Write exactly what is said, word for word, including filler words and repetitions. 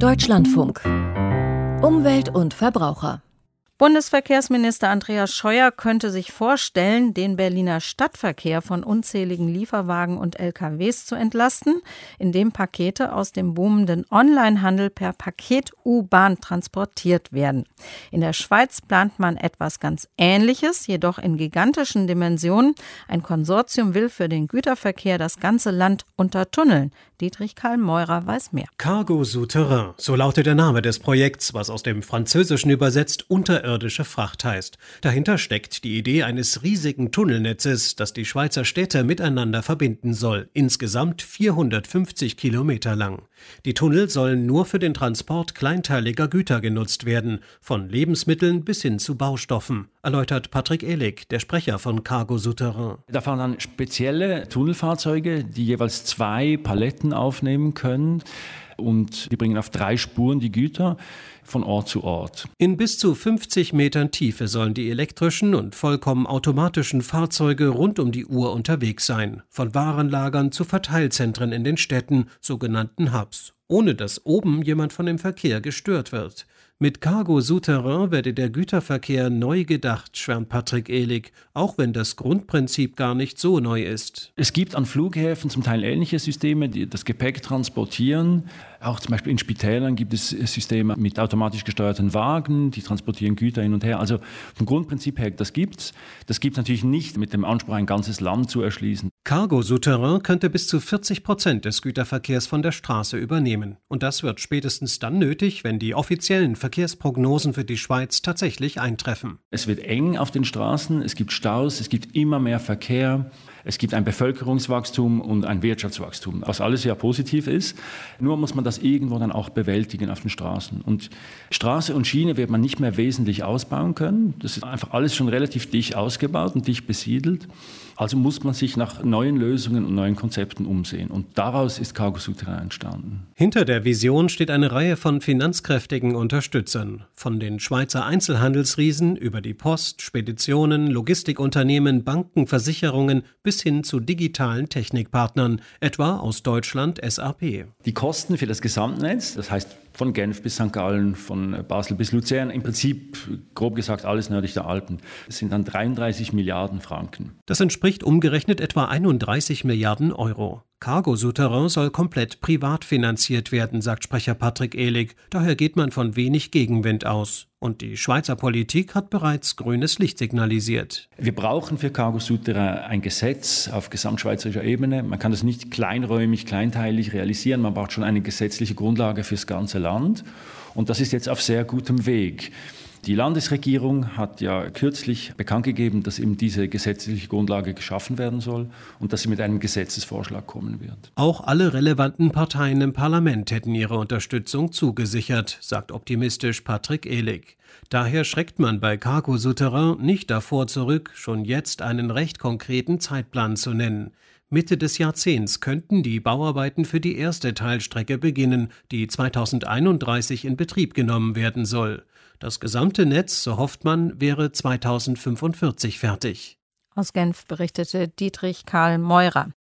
Deutschlandfunk. Umwelt und Verbraucher. Bundesverkehrsminister Andreas Scheuer könnte sich vorstellen, den Berliner Stadtverkehr von unzähligen Lieferwagen und L K Ws zu entlasten, indem Pakete aus dem boomenden Onlinehandel per Paket-U-Bahn transportiert werden. In der Schweiz plant man etwas ganz Ähnliches, jedoch in gigantischen Dimensionen. Ein Konsortium will für den Güterverkehr das ganze Land untertunneln. Dietrich Karl Meurer weiß mehr. Cargo Souterrain, so lautet der Name des Projekts, was aus dem Französischen übersetzt unterirdische Fracht heißt. Dahinter steckt die Idee eines riesigen Tunnelnetzes, das die Schweizer Städte miteinander verbinden soll, insgesamt vierhundertfünfzig Kilometer lang. Die Tunnel sollen nur für den Transport kleinteiliger Güter genutzt werden, von Lebensmitteln bis hin zu Baustoffen, erläutert Patrick Ehlig, der Sprecher von Cargo Souterrain. Da fahren dann spezielle Tunnelfahrzeuge, die jeweils zwei Paletten aufnehmen können, und die bringen auf drei Spuren die Güter von Ort zu Ort. In bis zu fünfzig Metern Tiefe sollen die elektrischen und vollkommen automatischen Fahrzeuge rund um die Uhr unterwegs sein, von Warenlagern zu Verteilzentren in den Städten, sogenannten Hubs, ohne dass oben jemand von dem Verkehr gestört wird. Mit Cargo Souterrain werde der Güterverkehr neu gedacht, schwärmt Patrick Ehlig, auch wenn das Grundprinzip gar nicht so neu ist. Es gibt an Flughäfen zum Teil ähnliche Systeme, die das Gepäck transportieren. Auch zum Beispiel in Spitälern gibt es Systeme mit automatisch gesteuerten Wagen, die transportieren Güter hin und her. Also vom Grundprinzip her, das gibt's. Das gibt es natürlich nicht mit dem Anspruch, ein ganzes Land zu erschließen. Cargo Souterrain könnte bis zu vierzig Prozent des Güterverkehrs von der Straße übernehmen. Und das wird spätestens dann nötig, wenn die offiziellen Verkehrsprognosen für die Schweiz tatsächlich eintreffen. Es wird eng auf den Straßen, es gibt Staus, es gibt immer mehr Verkehr. Es gibt ein Bevölkerungswachstum und ein Wirtschaftswachstum, was alles ja positiv ist. Nur muss man das irgendwo dann auch bewältigen auf den Straßen. Und Straße und Schiene wird man nicht mehr wesentlich ausbauen können. Das ist einfach alles schon relativ dicht ausgebaut und dicht besiedelt. Also muss man sich nach neuen Lösungen und neuen Konzepten umsehen. Und daraus ist Cargo Souterrain entstanden. Hinter der Vision steht eine Reihe von finanzkräftigen Unterstützern. Von den Schweizer Einzelhandelsriesen über die Post, Speditionen, Logistikunternehmen, Banken, Versicherungen bis hin zu digitalen Technikpartnern, etwa aus Deutschland S A P. Die Kosten für das Gesamtnetz, das heißt von Genf bis Sankt Gallen, von Basel bis Luzern, im Prinzip grob gesagt alles nördlich der Alpen, das sind dann dreiunddreißig Milliarden Franken. Das entspricht umgerechnet etwa einunddreißig Milliarden Euro. Cargo Souterrain soll komplett privat finanziert werden, sagt Sprecher Patrick Ehlig. Daher geht man von wenig Gegenwind aus. Und die Schweizer Politik hat bereits grünes Licht signalisiert. Wir brauchen für Cargo Souterrain ein Gesetz auf gesamtschweizerischer Ebene. Man kann das nicht kleinräumig, kleinteilig realisieren. Man braucht schon eine gesetzliche Grundlage fürs ganze Land. Und das ist jetzt auf sehr gutem Weg. Die Landesregierung hat ja kürzlich bekannt gegeben, dass eben diese gesetzliche Grundlage geschaffen werden soll und dass sie mit einem Gesetzesvorschlag kommen wird. Auch alle relevanten Parteien im Parlament hätten ihre Unterstützung zugesichert, sagt optimistisch Patrick Ehlig. Daher schreckt man bei Cargo Souterrain nicht davor zurück, schon jetzt einen recht konkreten Zeitplan zu nennen. Mitte des Jahrzehnts könnten die Bauarbeiten für die erste Teilstrecke beginnen, die zweitausendeinunddreißig in Betrieb genommen werden soll. Das gesamte Netz, so hofft man, wäre zweitausendfünfundvierzig fertig. Aus Genf berichtete Dietrich Karl Meurer.